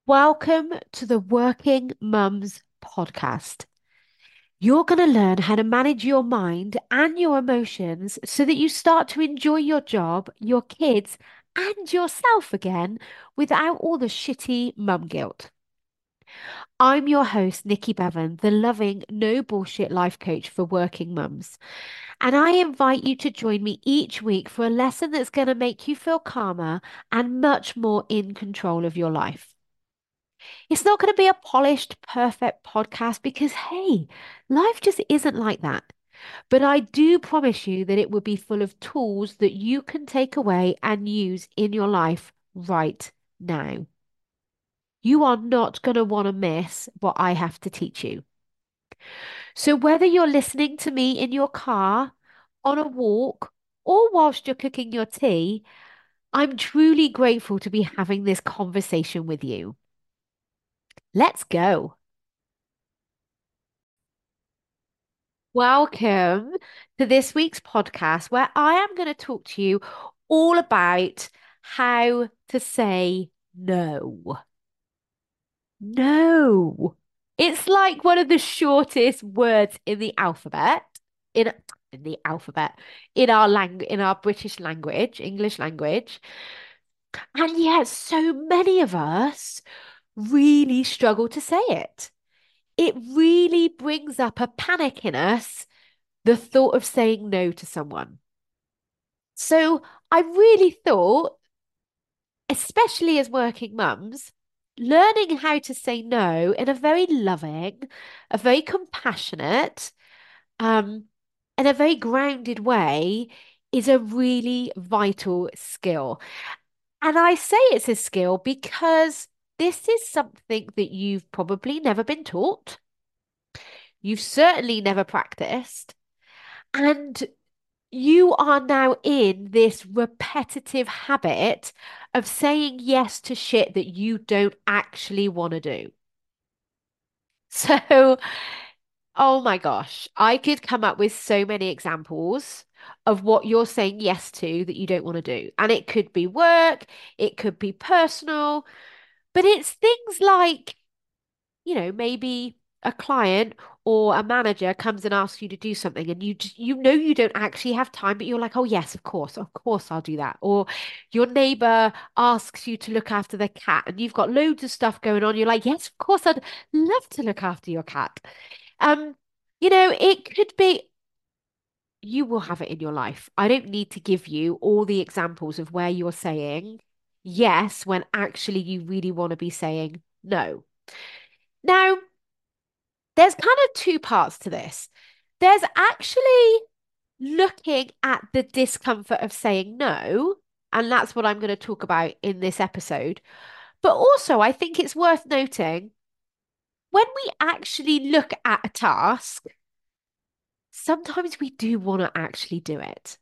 Welcome to the Working Mums podcast. You're going to learn how to manage your mind and your emotions so that you start to enjoy your job, your kids, and yourself again without all the shitty mum guilt. I'm your host, Nikki Bevan, the loving, no bullshit life coach for working mums. And I invite you to join me each week for a lesson that's going to make you feel calmer and much more in control of your life. It's not going to be a polished, perfect podcast because, hey, life just isn't like that. But I do promise you that it will be full of tools that you can take away and use in your life right now. You are not going to want to miss what I have to teach you. So, whether you're listening to me in your car, on a walk, or whilst you're cooking your tea, I'm truly grateful to be having this conversation with you. Let's go. Welcome to this week's podcast, where I am going to talk to you all about how to say no. No. It's like one of the shortest words in the alphabet, in in the alphabet, in our British language, English language. And yet so many of us really struggle to say it. It really brings up a panic in us, the thought of saying no to someone. So I really thought, especially as working mums, learning how to say no in a very loving, a very compassionate, um, and a very grounded way is a really vital skill. And I say it's a skill because this is something that you've probably never been taught. You've certainly never practiced. And you are now in this repetitive habit of saying yes to shit that you don't actually want to do. So, oh my gosh, I could come up with so many examples of what you're saying yes to that you don't want to do. And it could be work, it could be personal, but it's things like maybe a client or a manager comes and asks you to do something and you know you don't actually have time, but you're like, oh yes, of course I'll do that. Or your neighbor asks you to look after their cat and you've got loads of stuff going on. You're like, yes, of course I'd love to look after your cat. Um, it could be you will have it in your life. I don't need to give you all the examples of where you're saying yes when actually you really want to be saying no. Now, there's kind of two parts to this. There's actually looking at the discomfort of saying no, and that's what I'm going to talk about in this episode. But also, I think it's worth noting when we actually look at a task, sometimes we do want to actually do it.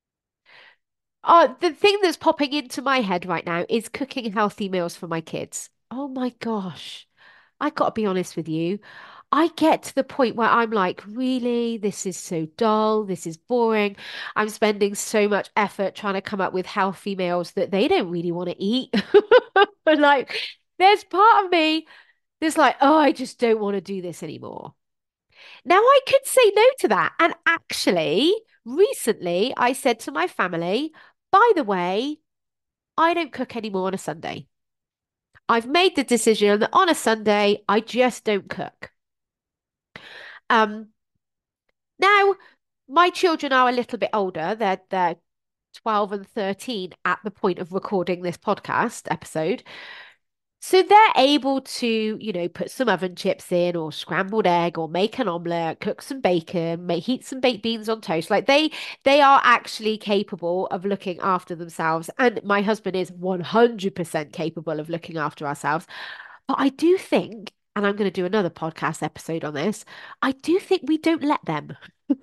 The thing that's popping into my head right now is cooking healthy meals for my kids. Oh my gosh. I got to be honest with you. I get to the point where I'm like, really, this is so dull. This is boring. I'm spending so much effort trying to come up with healthy meals that they don't really want to eat. But like, there's part of me that's like, oh, I just don't want to do this anymore. Now, I could say no to that. And actually, recently, I said to my family, by the way, I don't cook anymore on a Sunday. I've made the decision that on a Sunday, I just don't cook. Um, Now, my children are a little bit older. They're 12 and 13 at the point of recording this podcast episode. So they're able to, put some oven chips in or scrambled egg or make an omelette, cook some bacon, heat some baked beans on toast. Like they are actually capable of looking after themselves. And my husband is 100% capable of looking after ourselves. But I do think, and I'm going to do another podcast episode on this, I do think we don't let them.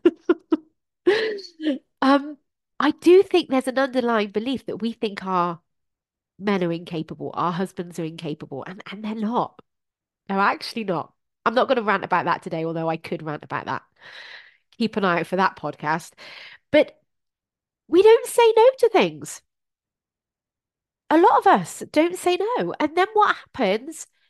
Um, I do think there's an underlying belief that we think our men are incapable, our husbands are incapable, and they're not. They're actually not. I'm not going to rant about that today, although I could rant about that. Keep an eye out for that podcast. But we don't say no to things. A lot of us don't say no. And then what happens?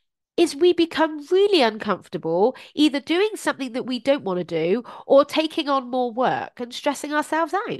is we become really uncomfortable either doing something that we don't want to do or taking on more work and stressing ourselves out.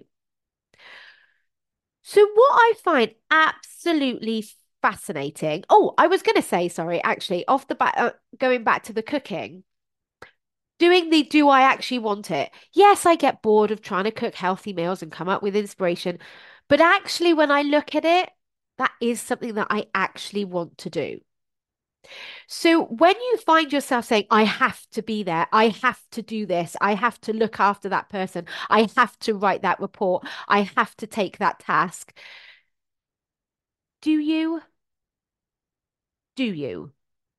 So, what I find absolutely fascinating. Oh, I was going to say, sorry, actually, off the bat, going back to the cooking, doing the do I actually want it? Yes, I get bored of trying to cook healthy meals and come up with inspiration. But actually, when I look at it, that is something that I actually want to do. So when you find yourself saying, I have to be there, I have to do this, I have to look after that person, I have to write that report, I have to take that task, do you? Do you?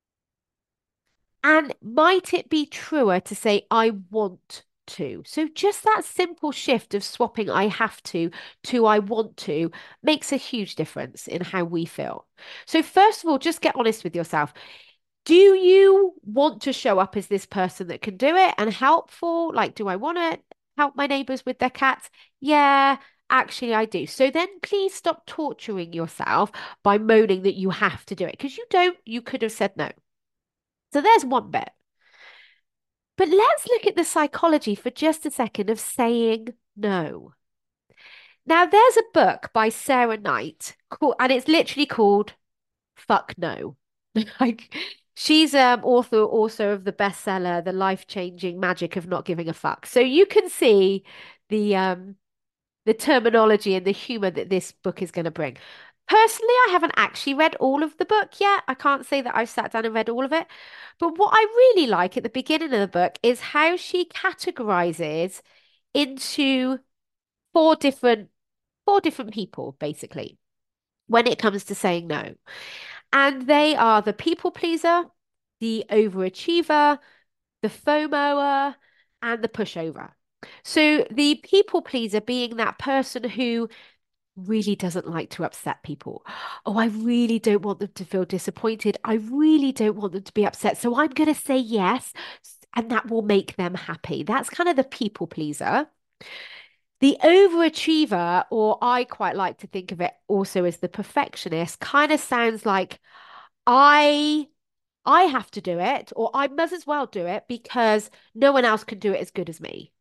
And might it be truer to say, I want to? So just that simple shift of swapping I have to I want to makes a huge difference in how we feel. So, first of all, just get honest with yourself. Do you want to show up as this person that can do it and helpful? Like, do I want to help my neighbors with their cats? Yeah, actually, I do. So then please stop torturing yourself by moaning that you have to do it because you don't. You could have said no. So there's one bit. But let's look at the psychology for just a second of saying no. Now, there's a book by Sarah Knight called, and it's literally called Fuck No. Like she's author also of the bestseller The Life-Changing Magic of Not Giving a Fuck. So you can see the um the terminology and the humor that this book is going to bring. Personally, I haven't actually read all of the book yet. I can't say that I've sat down and read all of it. But what I really like at the beginning of the book is how she categorizes into four different four different people, basically, when it comes to saying no. And they are the people pleaser, the overachiever, the FOMOer, and the pushover. So the people pleaser being that person who really doesn't like to upset people. Oh, I really don't want them to feel disappointed. I really don't want them to be upset. So I'm going to say yes, and that will make them happy. That's kind of the people pleaser. The overachiever, or I quite like to think of it also as the perfectionist, kind of sounds like I I have to do it, or I must as well do it because no one else can do it as good as me.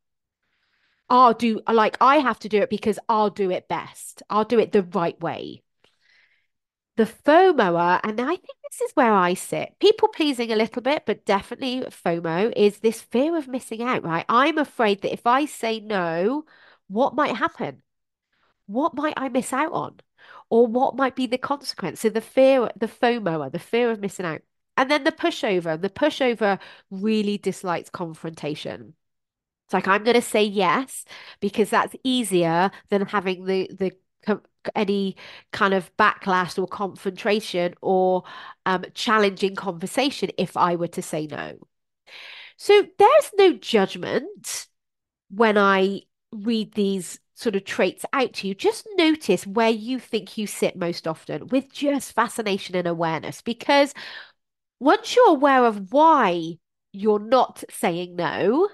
I have to do it because I'll do it best. I'll do it the right way. The FOMOer, and I think this is where I sit, people pleasing a little bit, but definitely FOMO is this fear of missing out, right? I'm afraid that if I say no, what might happen? What might I miss out on? Or what might be the consequence? So the fear, the FOMO, the fear of missing out. And then the pushover really dislikes confrontation. It's like I'm going to say yes because that's easier than having any kind of backlash or confrontation or challenging conversation if I were to say no. So there's no judgment when I read these sort of traits out to you, just notice where you think you sit most often with just fascination and awareness. Because once you're aware of why you're not saying no,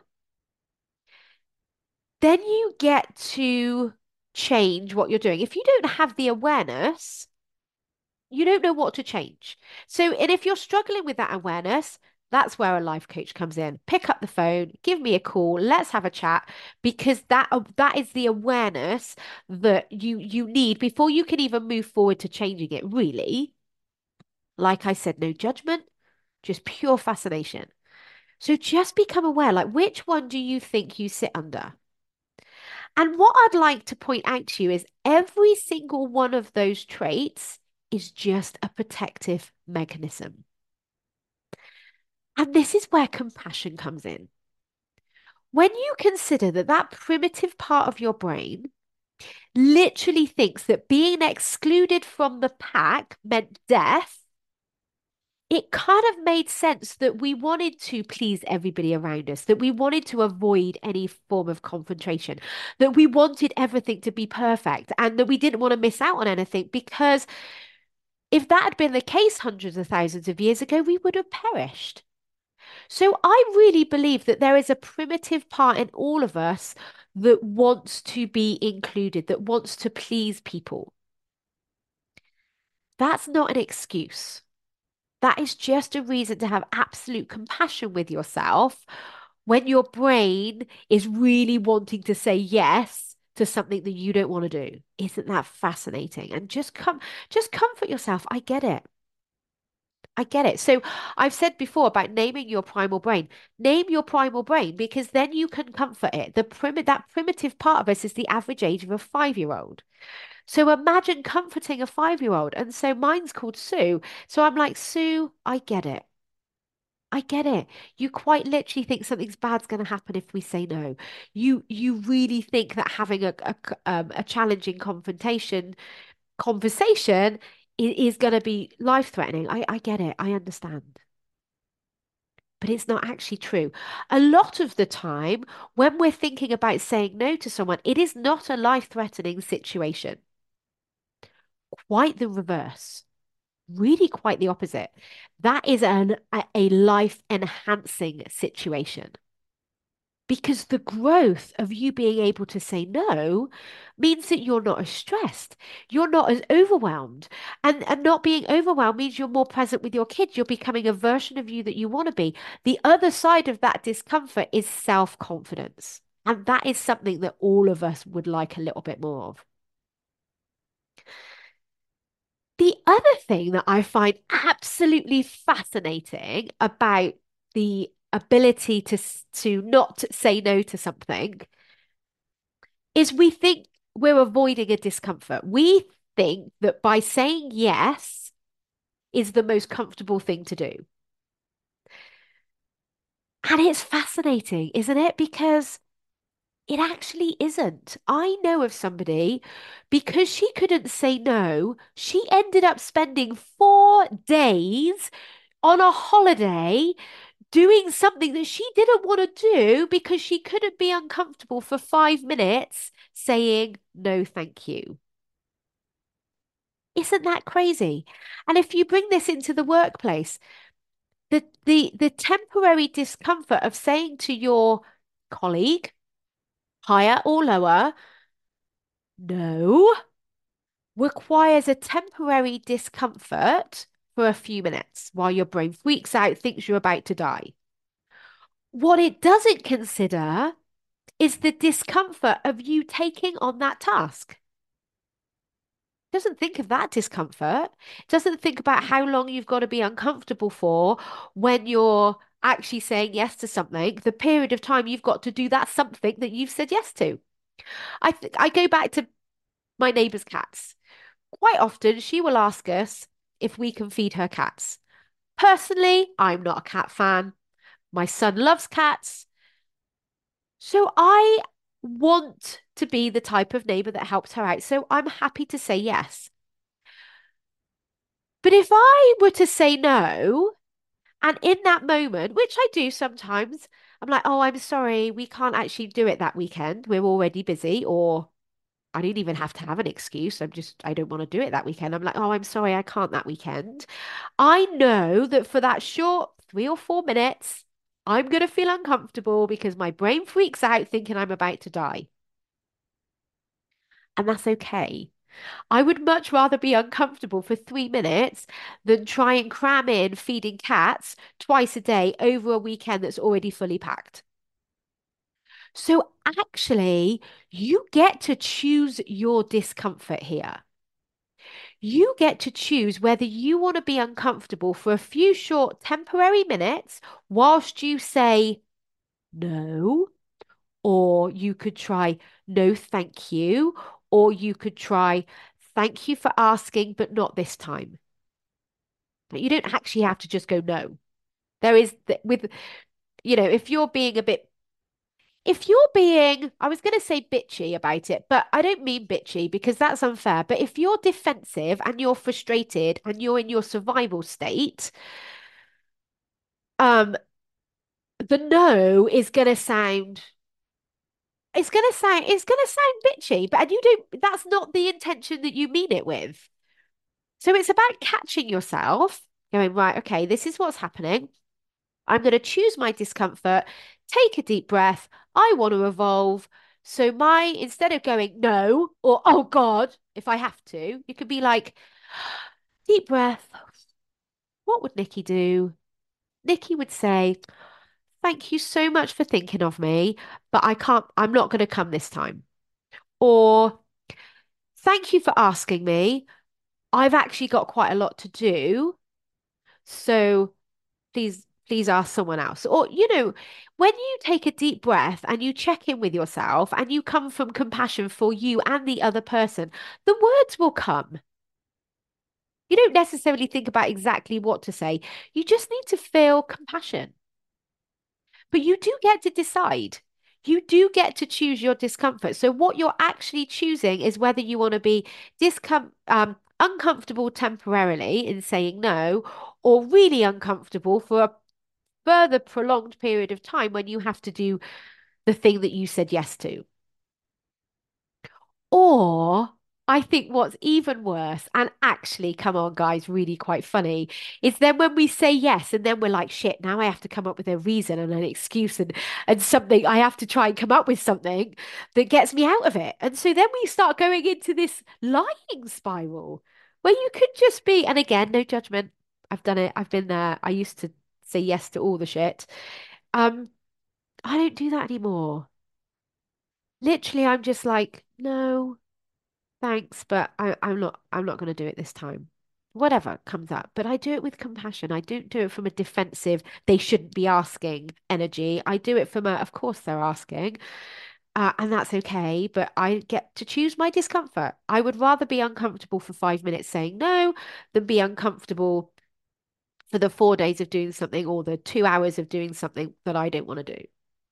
then you get to change what you're doing. If you don't have the awareness, you don't know what to change. So, and if you're struggling with that awareness, that's where a life coach comes in. Pick up the phone, give me a call, let's have a chat because that is the awareness that you need before you can even move forward to changing it, really. Like I said, no judgment, just pure fascination. So just become aware, like which one do you think you sit under? And what I'd like to point out to you is every single one of those traits is just a protective mechanism. And this is where compassion comes in. When you consider that that primitive part of your brain literally thinks that being excluded from the pack meant death, it kind of made sense that we wanted to please everybody around us, that we wanted to avoid any form of confrontation, that we wanted everything to be perfect, and that we didn't want to miss out on anything because if that had been the case hundreds of thousands of years ago, we would have perished. So I really believe that there is a primitive part in all of us that wants to be included, that wants to please people. That's not an excuse. That is just a reason to have absolute compassion with yourself when your brain is really wanting to say yes to something that you don't want to do. Isn't that fascinating? And just comfort yourself. I get it. I get it. So I've said before about naming your primal brain. Name your primal brain because then you can comfort it. That primitive part of us is the average age of a 5-year-old. So imagine comforting a 5-year-old. And so mine's called Sue. So I'm like, Sue, I get it. I get it. You quite literally think something's bad's going to happen if we say no. You really think that having a challenging conversation is going to be life-threatening. I get it. I understand. But it's not actually true. A lot of the time, when we're thinking about saying no to someone, it is not a life-threatening situation. Quite the reverse. Really quite the opposite. That is a life enhancing situation because the growth of you being able to say no means that you're not as stressed, you're not as overwhelmed. And not being overwhelmed means you're more present with your kids. You're becoming a version of you that you want to be. The other side of that discomfort is self-confidence. And that is something that all of us would like a little bit more of. The other thing that I find absolutely fascinating about the ability to not say no to something is we think we're avoiding a discomfort. We think that by saying yes is the most comfortable thing to do. And it's fascinating, isn't it? Because it actually isn't. I know of somebody, because she couldn't say no, she ended up spending 4 days on a holiday doing something that she didn't want to do because she couldn't be uncomfortable for 5 minutes saying no, thank you. Isn't that crazy? And if you bring this into the workplace, the temporary discomfort of saying to your colleague, higher or lower, no, requires a temporary discomfort for a few minutes while your brain freaks out, thinks you're about to die. What it doesn't consider is the discomfort of you taking on that task. Doesn't think of that discomfort. Doesn't think about how long you've got to be uncomfortable for when you're actually saying yes to something, the period of time you've got to do that something that you've said yes to. I go back to my neighbour's cats. Quite often she will ask us if we can feed her cats. Personally, I'm not a cat fan. My son loves cats. So I want to be the type of neighbor that helps her out. So I'm happy to say yes. But if I were to say no, and in that moment, which I do sometimes, I'm like, oh, I'm sorry, we can't actually do it that weekend. We're already busy. Or I don't even have to have an excuse. I don't want to do it that weekend. I'm like, oh, I'm sorry, I can't that weekend. I know that for that short 3 or 4 minutes, I'm going to feel uncomfortable because my brain freaks out thinking I'm about to die. And that's okay. I would much rather be uncomfortable for 3 minutes than try and cram in feeding cats twice a day over a weekend that's already fully packed. So actually, you get to choose your discomfort here. You get to choose whether you want to be uncomfortable for a few short temporary minutes whilst you say no, or you could try no, thank you, or you could try thank you for asking, but not this time. But you don't actually have to just go no. There is with if you're being a bit if you're being, I was going to say bitchy about it, but I don't mean bitchy because that's unfair. But if you're defensive and you're frustrated and you're in your survival state, um, the no is going to sound, it's going to sound bitchy, but and you don't, that's not the intention that you mean it with. So it's about catching yourself, going, right, okay, this is what's happening. I'm going to choose my discomfort, take a deep breath. I want to evolve. So instead of going no or oh God, if I have to, you could be like, deep breath. what would Nikki do? Nikki would say, thank you so much for thinking of me, but I'm not going to come this time. Or, thank you for asking me. I've actually got quite a lot to do. So please ask someone else. Or, when you take a deep breath and you check in with yourself and you come from compassion for you and the other person, the words will come. You don't necessarily think about exactly what to say. You just need to feel compassion. But you do get to decide. You do get to choose your discomfort. So what you're actually choosing is whether you want to be uncomfortable temporarily in saying no, or really uncomfortable for a further prolonged period of time when you have to do the thing that you said yes to. Or I think what's even worse, and actually, come on, guys, really quite funny, is then when we say yes, and then we're like, shit, now I have to come up with a reason and an excuse and something. I have to try and come up with something that gets me out of it. And so then we start going into this lying spiral where you could just be, and again, no judgment. I've done it. I've been there. I used to say yes to all the shit. Um, I don't do that anymore. Literally, I'm just like, no. Thanks, but I'm not going to do it this time. Whatever comes up. But I do it with compassion. I don't do it from a defensive, they shouldn't be asking energy. I do it from a, of course they're asking. And that's okay. But I get to choose my discomfort. I would rather be uncomfortable for 5 minutes saying no than be uncomfortable for the 4 days of doing something or the 2 hours of doing something that I don't want to do.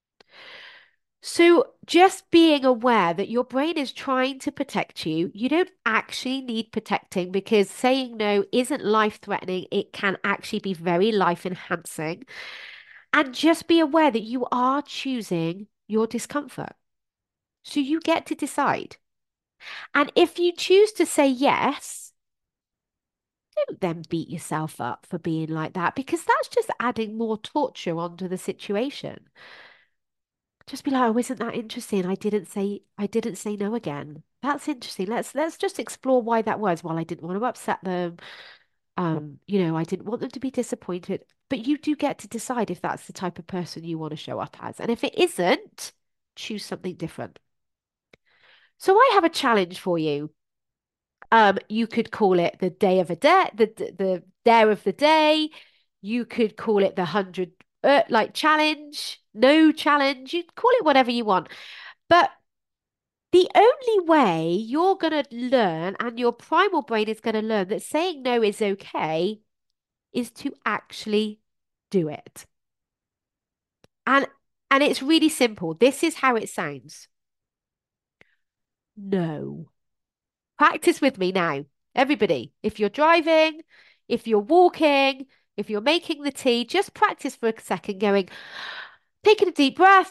So, just being aware that your brain is trying to protect you, you don't actually need protecting because saying no isn't life threatening. It can actually be very life enhancing. And just be aware that you are choosing your discomfort. So, you get to decide. And if you choose to say yes, don't then beat yourself up for being like that because that's just adding more torture onto the situation. Just be like, oh, isn't that interesting? I didn't say no again. That's interesting. Let's just explore why that was. Well, I didn't want to upset them. I didn't want them to be disappointed. But you do get to decide if that's the type of person you want to show up as. And if it isn't, choose something different. So I have a challenge for you. You could call it the day of a day, the dare of the day. You could call it the 100 like challenge, no challenge. You call it whatever you want. But the only way you're going to learn and your primal brain is going to learn that saying no is okay is to actually do it. And and it's really simple. This is how it sounds. No. Practice with me now. Everybody, if you're driving, if you're walking, if you're making the tea, just practice for a second going, taking a deep breath,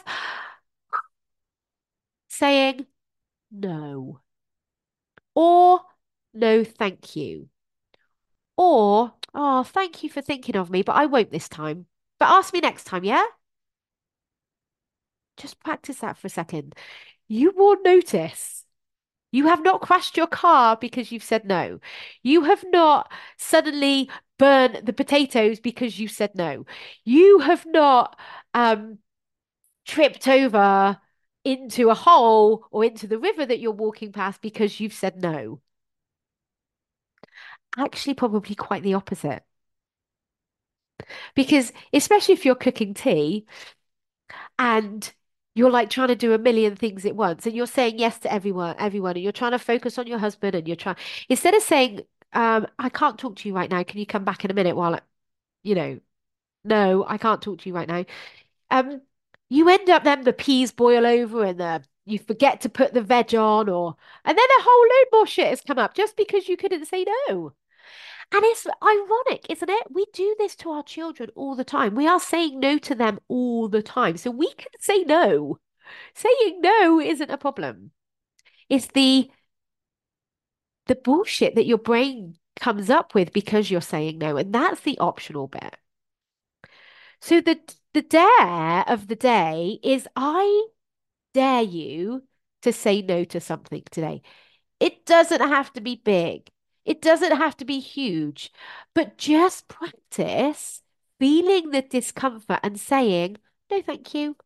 saying no. Or no, thank you. Or, oh, thank you for thinking of me, but I won't this time. But ask me next time, yeah? Just practice that for a second. You will notice you have not crashed your car because you've said no. You have not suddenly burnt the potatoes because you said no. You have not tripped over into a hole or into the river that you're walking past because you've said no. Actually, probably quite the opposite. Because especially if you're cooking tea, and you're like trying to do a million things at once and you're saying yes to everyone and you're trying to focus on your husband and you're trying instead of saying I can't talk to you right now, can you come back in a minute while you know no, I can't talk to you right now. um you end up then the peas boil over and you forget to put the veg on or and then a whole load more shit has come up just because you couldn't say no. And it's ironic, isn't it? We do this to our children all the time. We are saying no to them all the time. So we can say no. Saying no isn't a problem. It's the bullshit that your brain comes up with because you're saying no. And that's the optional bit. So the dare of the day is I dare you to say no to something today. It doesn't have to be big. It doesn't have to be huge, but just practice feeling the discomfort and saying, no, thank you.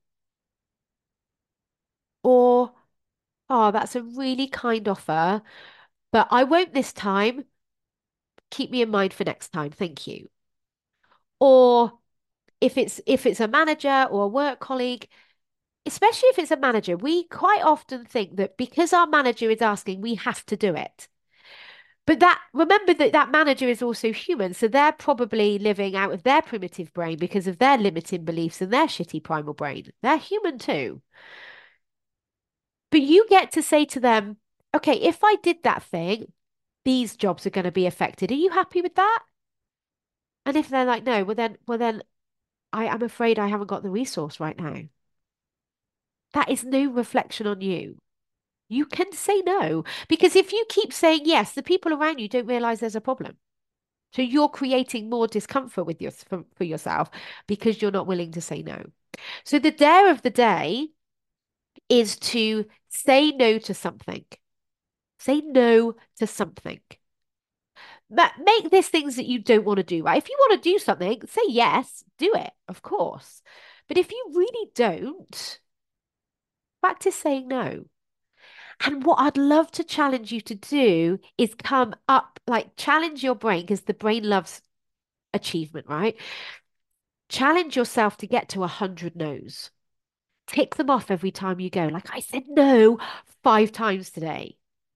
Or, oh, that's a really kind offer, but I won't this time. Keep me in mind for next time. Thank you. Or if it's a manager or a work colleague, especially if it's a manager, we quite often think that because our manager is asking, we have to do it. But that remember that that manager is also human, so they're probably living out of their primitive brain because of their limiting beliefs and their shitty primal brain. They're human too. But you get to say to them, okay, if I did that thing, these jobs are going to be affected. Are you happy with that? And if they're like, no, well then I am afraid I haven't got the resource right now. That is no reflection on you. You can say no because if you keep saying yes, the people around you don't realize there's a problem. So you're creating more discomfort with for yourself because you're not willing to say no. So the dare of the day is to say no to something. Say no to something. Make this things that you don't want to do, right? If you want to do something, say yes, do it, of course. But if you really don't, practice saying no. And what I'd love to challenge you to do is come up, like challenge your brain, because the brain loves achievement, right? Challenge yourself to get to 100 no's. Tick them off every time you go. Like I said no 5 times today.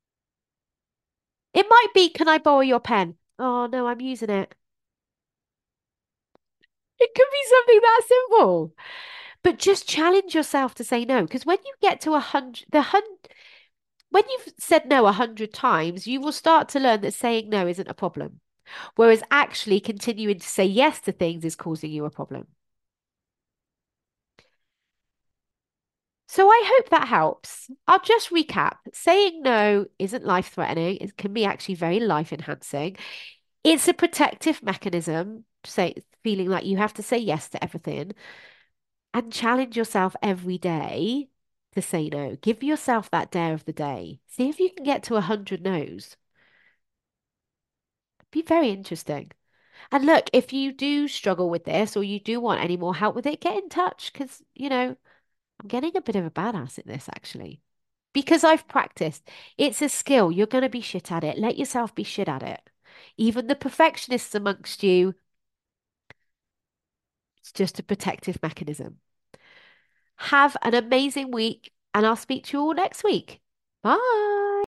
It might be, can I borrow your pen? Oh, no, I'm using it. It could be something that simple. But just challenge yourself to say no. Because when you get to 100, when you've said no 100 times, you will start to learn that saying no isn't a problem. Whereas actually continuing to say yes to things is causing you a problem. So I hope that helps. I'll just recap. Saying no isn't life-threatening. It can be actually very life-enhancing. It's a protective mechanism, say feeling like you have to say yes to everything and challenge yourself every day to say no. Give yourself that dare of the day. See if you can get to 100 no's. Be very interesting. And look, if you do struggle with this or you do want any more help with it, get in touch because, I'm getting a bit of a badass at this actually. Because I've practiced. It's a skill. You're going to be shit at it. Let yourself be shit at it. Even the perfectionists amongst you, it's just a protective mechanism. Have an amazing week, and I'll speak to you all next week. Bye.